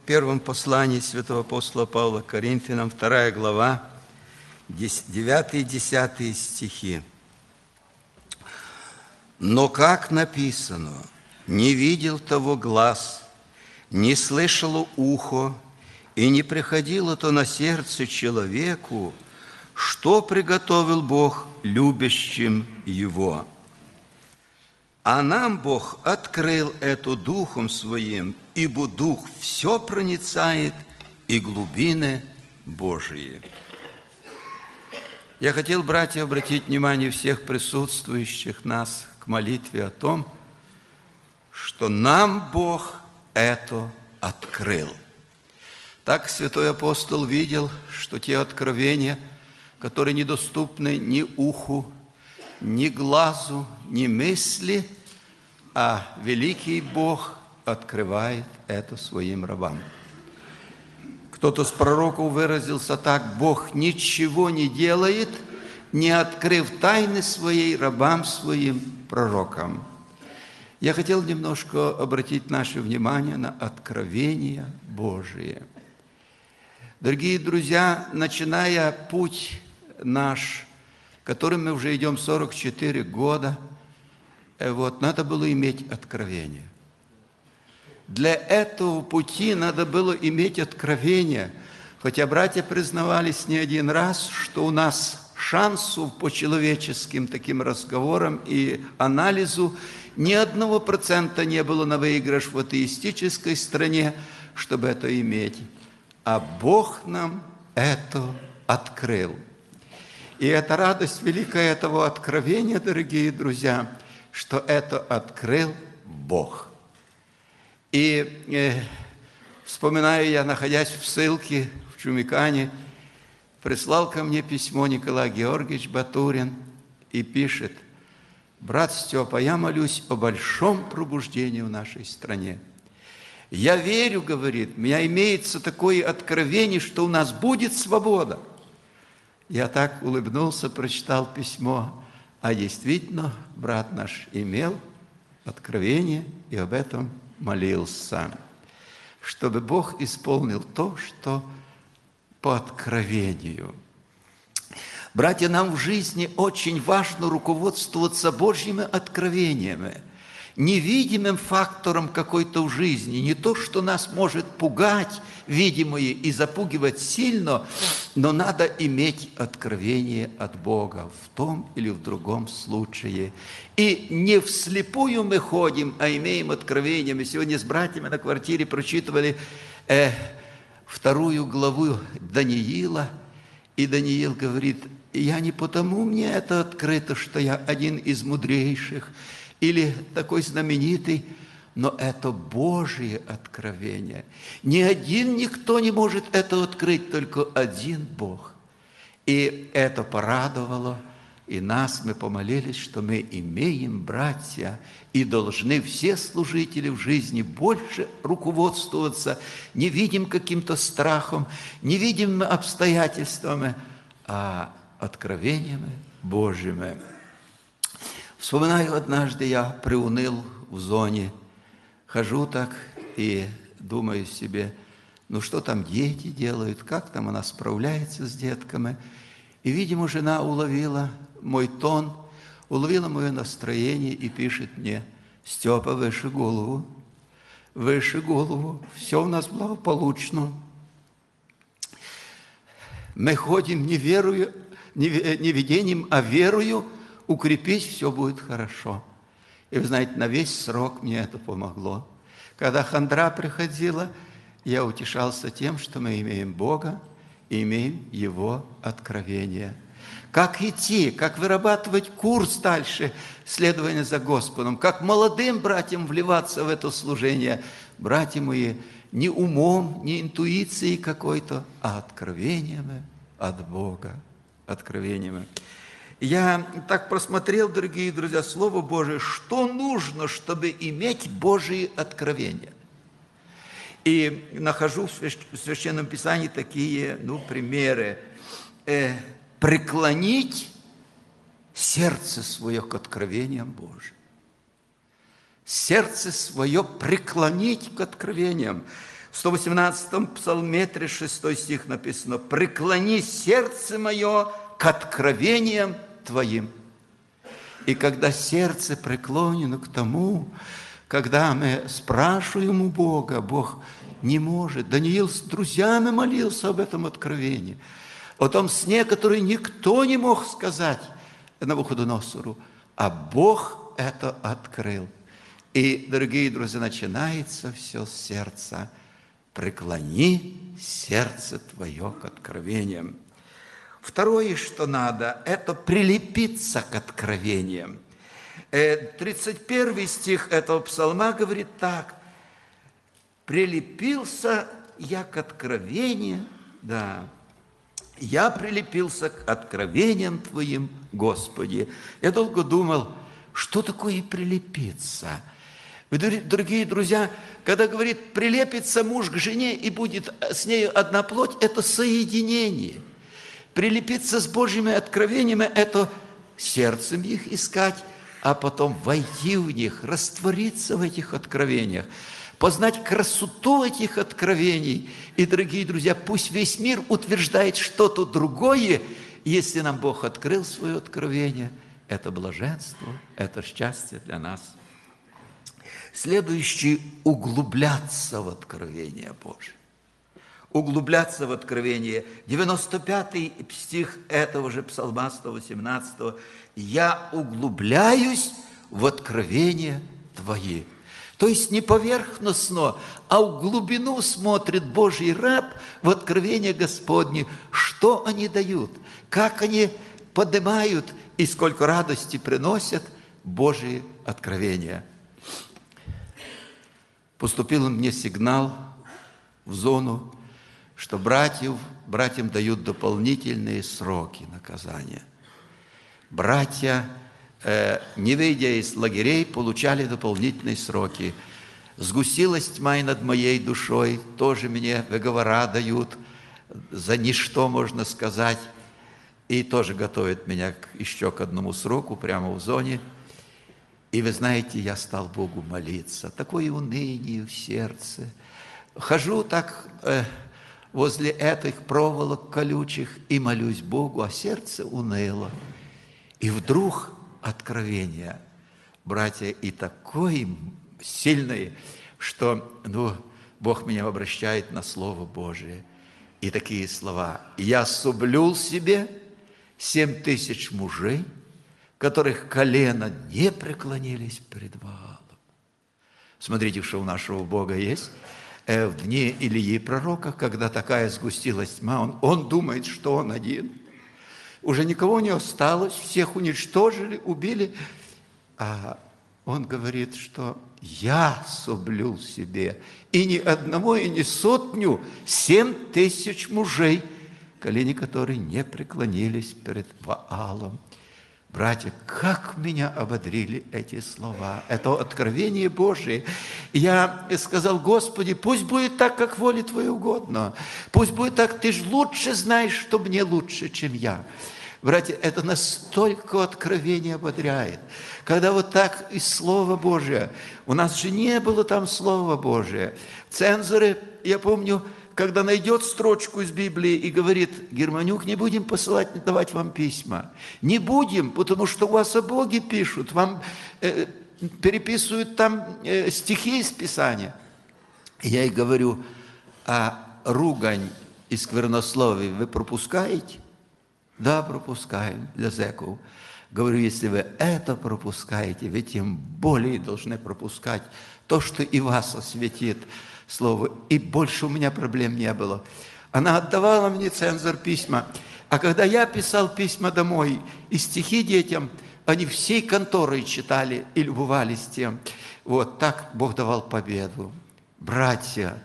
В первом послании святого апостола Павла к Коринфянам, 2 глава, 9 и 10 стихи. «Но как написано, не видел того глаз, не слышало ухо, и не приходило то на сердце человеку, что приготовил Бог любящим Его. А нам Бог открыл это Духом Своим, ибо Дух все проницает и глубины Божии». Я хотел, братья, обратить внимание всех присутствующих нас к молитве о том, что нам Бог это открыл. Так святой апостол видел, что те откровения, которые недоступны ни уху, ни глазу, ни мысли, а великий Бог открывает это своим рабам. Кто-то с пророков выразился так: Бог ничего не делает, не открыв тайны своей рабам своим пророкам. Я хотел немножко обратить наше внимание на откровения Божие. Дорогие друзья, начиная путь наш, которым мы уже идем 44 года, надо было иметь откровение. Для этого пути надо было иметь откровение, хотя братья признавались не один раз, что у нас шансов по человеческим таким разговорам и анализу ни 1% не было на выигрыш в атеистической стране, чтобы это иметь. А Бог нам это открыл. И это радость великая этого откровения, дорогие друзья, что это открыл Бог. И вспоминаю я, находясь в ссылке в Чумикане, прислал ко мне письмо Николай Георгиевич Батурин и пишет: «Брат Степа, я молюсь о большом пробуждении в нашей стране. Я верю, — говорит, — у меня имеется такое откровение, что у нас будет свобода». Я так улыбнулся, прочитал письмо, а действительно брат наш имел откровение и об этом молился, чтобы Бог исполнил то, что по откровению. Братья, нам в жизни очень важно руководствоваться Божьими откровениями, невидимым фактором какой-то в жизни, не то, что нас может пугать видимое и запугивать сильно, но надо иметь откровение от Бога в том или в другом случае. И не вслепую мы ходим, а имеем откровение. Мы сегодня с братьями на квартире прочитывали 2 главу Даниила, и Даниил говорит: «Я не потому мне это открыто, что я один из мудрейших или такой знаменитый, но это Божие откровение. Никто не может это открыть, только один Бог». И это порадовало и нас. Мы помолились, что мы имеем, братья, и должны все служители в жизни больше руководствоваться невидимым каким-то страхом, невидимыми обстоятельствами, а откровениями Божьими. Вспоминаю, однажды я приуныл в зоне, хожу так и думаю себе: ну что там дети делают, как там она справляется с детками. И, видимо, жена уловила мой тон, уловила мое настроение и пишет мне: «Степа, выше голову, все у нас благополучно. Мы ходим не видением, а верою, укрепись, все будет хорошо». И вы знаете, на весь срок мне это помогло. Когда хандра приходила, я утешался тем, что мы имеем Бога и имеем Его откровение. Как идти, как вырабатывать курс дальше следования за Господом, как молодым братьям вливаться в это служение. Братья мои, не умом, не интуицией какой-то, а откровениями от Бога, откровениями. Я так просмотрел, дорогие друзья, Слово Божие, что нужно, чтобы иметь Божие откровения. И нахожу в Священном Писании такие примеры. Преклонить сердце свое к откровениям Божьим. Сердце свое преклонить к откровениям. В 118-м псалме, 36 стих написано: «Преклони сердце мое к откровениям Твоим». И когда сердце преклонено к тому, когда мы спрашиваем у Бога, Бог не может. Даниил с друзьями молился об этом откровении, о том сне, который никто не мог сказать Навуходоносору, а Бог это открыл. И, дорогие друзья, начинается все с сердца. Преклони сердце твое к откровениям. Второе, что надо, это прилепиться к откровениям. 31 стих этого псалма говорит так: «Прилепился я к откровениям, да, я прилепился к откровениям Твоим, Господи». Я долго думал, что такое прилепиться. Вы, дорогие друзья, когда говорит «прилепится муж к жене и будет с нею одна плоть», это соединение. Прилепиться с Божьими откровениями – это сердцем их искать, а потом войти в них, раствориться в этих откровениях, познать красоту этих откровений. И, дорогие друзья, пусть весь мир утверждает что-то другое, если нам Бог открыл свое откровение. Это блаженство, это счастье для нас. Следующий – углубляться в откровение Божие. Углубляться в откровение. 95 стих этого же псалма 118. «Я углубляюсь в откровение Твои». То есть не поверхностно, а в глубину смотрит Божий раб в откровение Господне, что они дают, как они поднимают и сколько радости приносят Божьи откровения. Поступил мне сигнал в зону, что братьям дают дополнительные сроки наказания. Братья, не выйдя из лагерей, получали дополнительные сроки. Сгустилась тьма и над моей душой, тоже мне выговора дают, за ничто, можно сказать, и тоже готовят меня еще к одному сроку прямо в зоне. И вы знаете, я стал Богу молиться. Такое уныние в сердце. Хожу так возле этих проволок колючих и молюсь Богу, а сердце уныло. И вдруг откровение, братья, и такое сильное, что Бог меня обращает на Слово Божие. И такие слова: «Я соблюл себе 7000 мужей, которых колено не преклонились пред Ваалом». Смотрите, что у нашего Бога есть. В дни Илии пророка, когда такая сгустилась тьма, он думает, что он один. Уже никого не осталось, всех уничтожили, убили. А он говорит, что «я соблюл себе и ни одного, и ни сотню, 7000 мужей, колени которые не преклонились перед Ваалом». Братья, как меня ободрили эти слова, это откровение Божие. Я сказал: Господи, пусть будет так, как воле Твоей угодно. Пусть будет так, Ты же лучше знаешь, что мне лучше, чем я. Братья, это настолько откровение ободряет. Когда вот так из Слова Божия, у нас же не было там Слова Божия. Цензоры, я помню, когда найдет строчку из Библии и говорит: Германюк, не будем посылать, давать вам письма. Не будем, потому что у вас о Боге пишут, вам переписывают там стихи из Писания. Я ей говорю: а ругань и сквернословие вы пропускаете? Да, пропускаем для зэков. Говорю, если вы это пропускаете, вы тем более должны пропускать то, что и вас осветит Слово. И больше у меня проблем не было. Она отдавала мне, цензор, письма. А когда я писал письма домой и стихи детям, они всей конторой читали и любовались тем. Вот так Бог давал победу. Братья,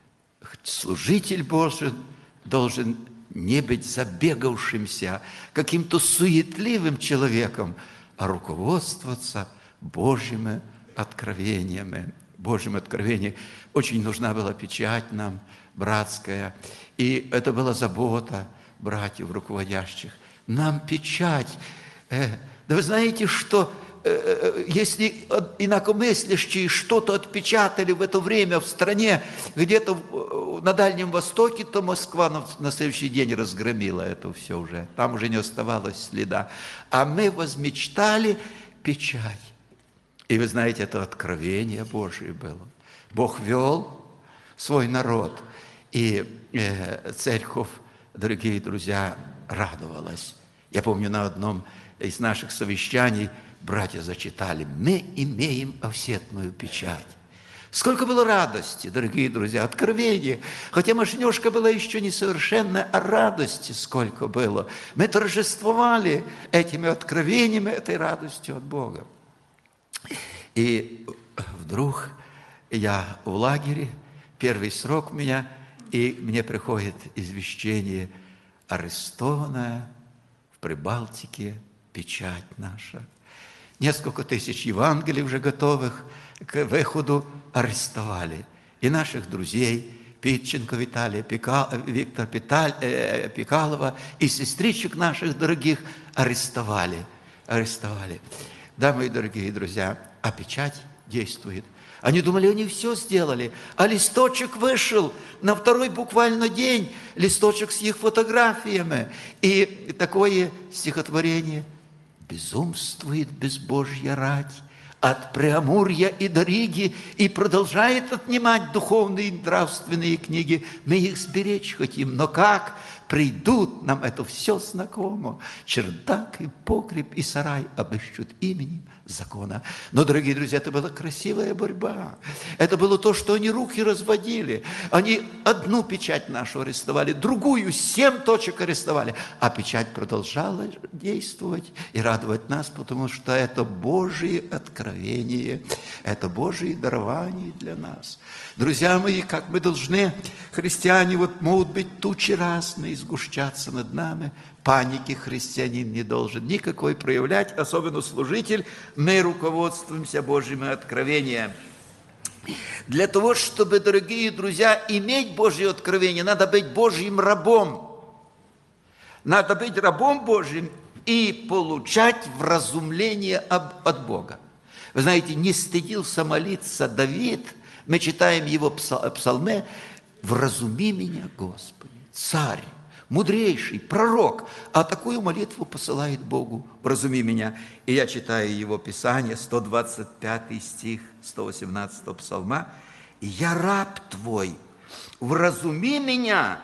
служитель Божий должен не быть забегавшимся, каким-то суетливым человеком, а руководствоваться Божьими откровениями. Божьим откровением. Очень нужна была печать нам, братская. И это была забота братьев руководящих. Нам печать. Да вы знаете, что если инакомыслящие что-то отпечатали в это время в стране, где-то на Дальнем Востоке, то Москва на следующий день разгромила это все уже. Там уже не оставалось следа. А мы возмечтали печать. И вы знаете, это откровение Божие было. Бог вел свой народ. И церковь, дорогие друзья, радовалась. Я помню, на одном из наших совещаний братья зачитали: «Мы имеем офсетную печать». Сколько было радости, дорогие друзья, откровения. Хотя машинёшка была еще несовершенная, а радости сколько было. Мы торжествовали этими откровениями, этой радостью от Бога. И вдруг я в лагере, первый срок у меня, и мне приходит извещение: арестованная в Прибалтике печать наша. Несколько тысяч Евангелий уже готовых к выходу арестовали. И наших друзей, Питченко Виталия, Виктора Пикалова, и сестричек наших дорогих арестовали. Да, мои дорогие друзья, а печать действует. Они думали, они все сделали, а листочек вышел на второй буквально день, листочек с их фотографиями. И такое стихотворение: «Безумствует безбожья рать от Преамурья и до Риги и продолжает отнимать духовные и нравственные книги. Мы их сберечь хотим, но как? Придут, нам это все знакомо. Чердак и погреб и сарай обыщут именем закона». Но, дорогие друзья, это была красивая борьба. Это было то, что они руки разводили. Они одну печать нашу арестовали, другую 7 точек арестовали. А печать продолжала действовать и радовать нас, потому что это Божие откровение, это Божие дарование для нас. Друзья мои, как мы должны, христиане, вот могут быть тучи разные сгущаться над нами. Паники христианин не должен никакой проявлять, особенно служитель. Мы руководствуемся Божьими откровениями. Для того, чтобы, дорогие друзья, иметь Божье откровение, надо быть Божьим рабом. Надо быть рабом Божьим и получать вразумление от Бога. Вы знаете, не стыдился молиться Давид. Мы читаем его псалме: «Вразуми меня, Господи, царь, мудрейший, пророк». А такую молитву посылает Богу: «Вразуми меня». И я читаю его Писание, 125 стих 118 псалма: «Я раб твой, вразуми меня,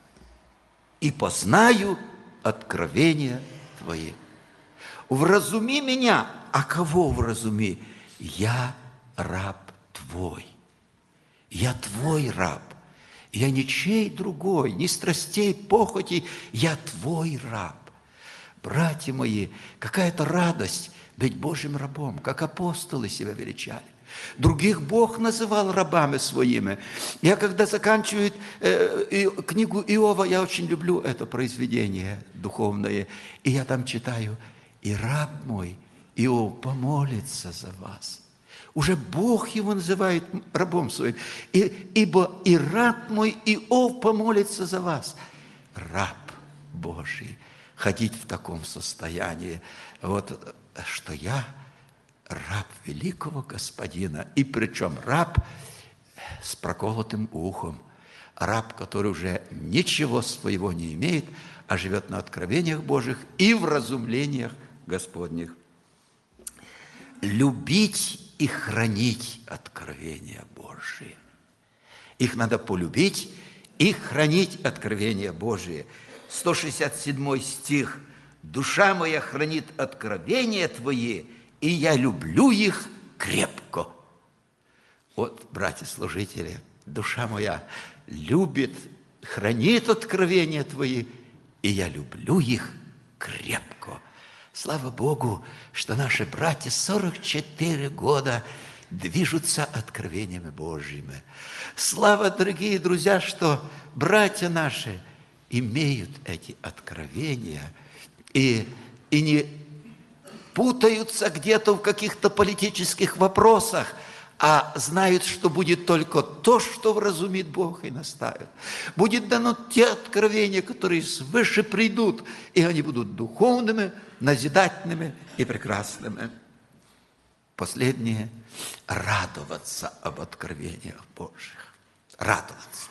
и познаю откровения твои». Вразуми меня. А кого вразуми? Я раб твой. Я твой раб. Я ничей другой, ни страстей, похотей. Я твой раб. Братья мои, какая-то радость быть Божьим рабом, как апостолы себя величали. Других Бог называл рабами своими. Я когда заканчиваю книгу Иова, я очень люблю это произведение духовное, и я там читаю: «И раб мой Иов помолится за вас». Уже Бог его называет рабом своим. «Ибо и раб мой Иов помолится за вас». Раб Божий. Ходить в таком состоянии, вот, что я раб великого Господина, и причем раб с проколотым ухом, раб, который уже ничего своего не имеет, а живет на откровениях Божьих и в разумлениях Господних. Любить и хранить откровения Божьи. Их надо полюбить и хранить откровения Божьи. 167 стих: «Душа моя хранит откровения Твои, и я люблю их крепко». Вот, братья-служители, душа моя любит, хранит откровения Твои, и я люблю их крепко. Слава Богу, что наши братья 44 года движутся откровениями Божьими. Слава, дорогие друзья, что братья наши имеют эти откровения и не путаются где-то в каких-то политических вопросах, а знают, что будет только то, что вразумит Бог и наставит. Будет дано те откровения, которые свыше придут, и они будут духовными, назидательными и прекрасными. Последнее – радоваться об откровениях Божьих. Радоваться.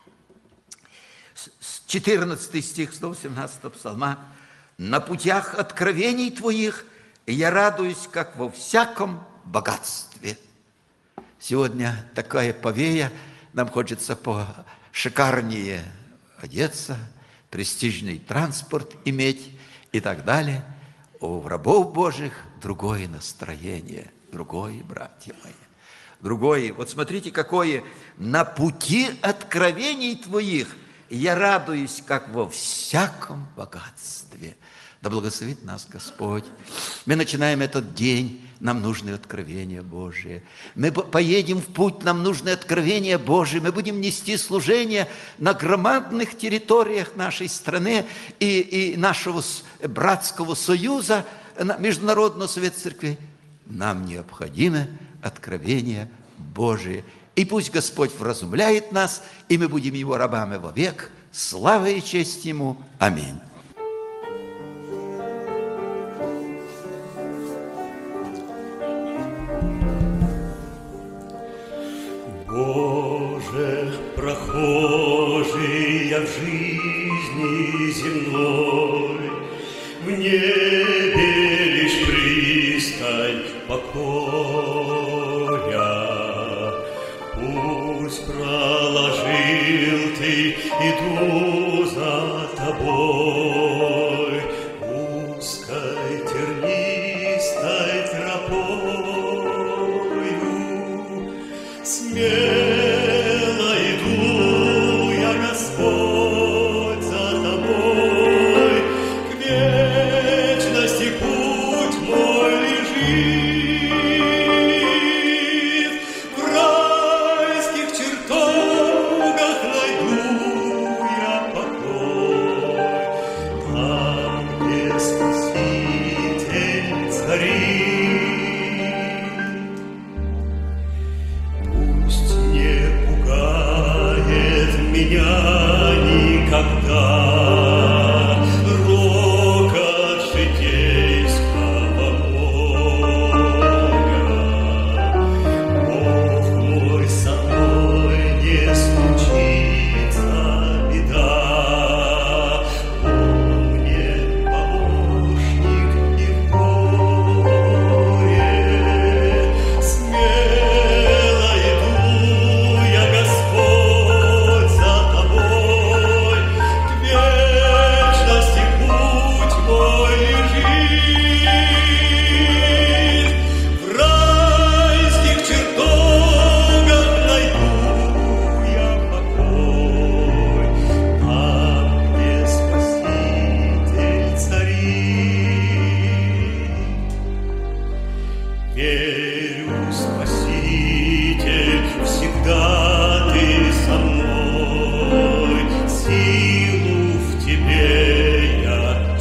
14 стих 117 псалма. «На путях откровений Твоих я радуюсь, как во всяком богатстве». Сегодня такая повея, нам хочется пошикарнее одеться, престижный транспорт иметь и так далее. У рабов Божьих другое настроение, другое, братья мои, другое. Вот смотрите, какое: «На пути откровений Твоих я радуюсь, как во всяком богатстве». Да благословит нас Господь. Мы начинаем этот день, нам нужны откровения Божие. Мы поедем в путь, нам нужны откровения Божие. Мы будем нести служение на громадных территориях нашей страны и нашего братского союза, Международного совета церквей. Нам необходимо откровение Божие. И пусть Господь вразумляет нас, и мы будем Его рабами вовек. Слава и честь Ему. Аминь. Боже, прохожий в жизни земной, в небе лишь пристань покоя. Пусть проложил ты, иду за тобой, узкой тернистой тропою. Смело иду я, Господь, за тобой, к вечности путь мой лежит. В райских чертогах найду я покой, там, где Спаситель царит. Меня никогда рокот житейского моря. Бог мой, со мной не случится беда. Он мне помощник и в горе. Смело иду я, Господь, за тобой, к вечности путь мой лежит. В райских чертогах найду я покой, там, где Спаситель царит. Верю, Спаситель, всегда ты со мной, силу в тебе я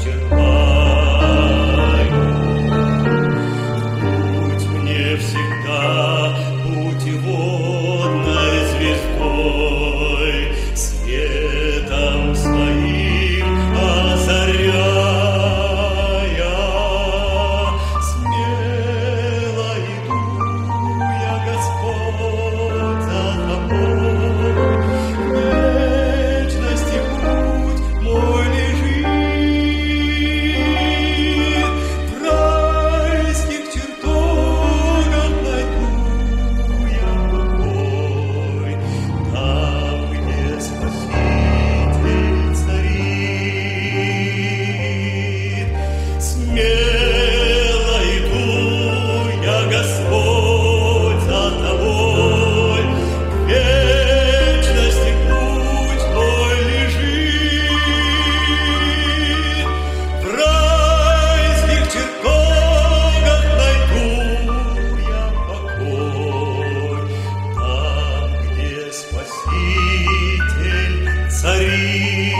черпаю. Будь мне всегда путеводной звездой, светом своим озаряя. Смело иду я, Господь, за тобой, к вечности путь мой лежит. В райских чертогах найду я покой, там, где Спаситель царит. Смело иду я, Господь, за тобой, к вечности путь мой лежит. В райских чертогах найду я покой, там, где Спаситель царит.